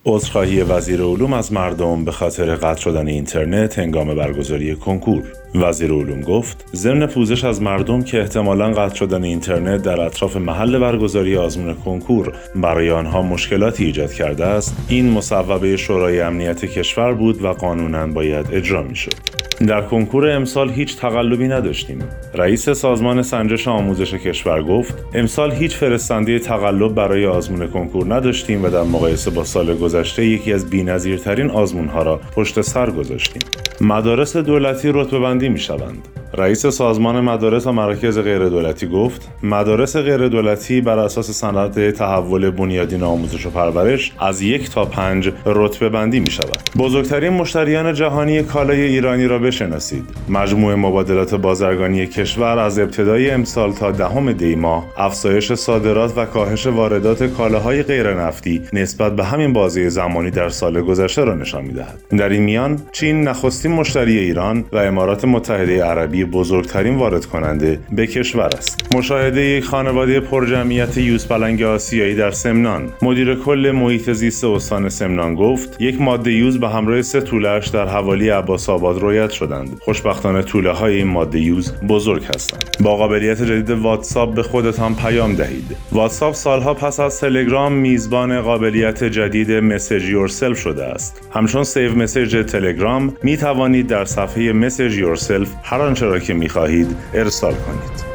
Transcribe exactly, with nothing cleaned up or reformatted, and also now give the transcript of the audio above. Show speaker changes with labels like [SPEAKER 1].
[SPEAKER 1] عذرخواهی وزیر علوم از مردم به خاطر قطع شدن اینترنت هنگام برگزاری کنکور. وزیر علوم گفت ضمن پوزش از مردم که احتمالاً قطع شدن اینترنت در اطراف محل برگزاری آزمون کنکور برای آنها مشکلاتی ایجاد کرده است، این مصوبه شورای امنیت کشور بود و قانوناً باید اجرا می‌شد. در کنکور امسال هیچ تقلبی نداشتیم. رئیس سازمان سنجش آموزش کشور گفت امسال هیچ فرستنده تقلب برای آزمون کنکور نداشتیم و در مقایسه با سال گذشته یکی از بی‌نظیرترین آزمون‌ها را پشت سر گذاشتیم. مدارس دولتی رتبه‌بندی می‌شوند. رئیس سازمان مدارس و مراکز غیردولتی گفت مدارس غیردولتی بر اساس سند تحول بنیادین آموزش و پرورش از یک تا پنج رتبه بندی می شود. بزرگترین مشتریان جهانی کالای ایرانی را بشناسید. مجموع مبادلات بازرگانی کشور از ابتدای امسال تا دهم دی ماه افزایش صادرات و کاهش واردات کالاهای غیر نفتی نسبت به همین بازه زمانی در سال گذشته را نشان می‌دهد. در این میان چین نخستین مشتری ایران و امارات متحده عربی بزرگترین وارد کننده به کشور است. مشاهده یک خانواده پرجمعیت یوز پلنگ آسیایی در سمنان. مدیر کل محیط زیست استان سمنان گفت یک ماده یوز به همراه سه توله‌اش در حوالی عباس آباد رویت شدند. خوشبختانه توله‌های این ماده یوز بزرگ هستند. با قابلیت جدید واتساپ به خودتان پیام دهید. واتساپ سالها پس از تلگرام میزبان قابلیت جدید مسیج یورسلف شده است. همچون سیو مسیج تلگرام می توانید در صفحه مسیج یورسلف هر آنچه را که می خواهید ارسال کنید.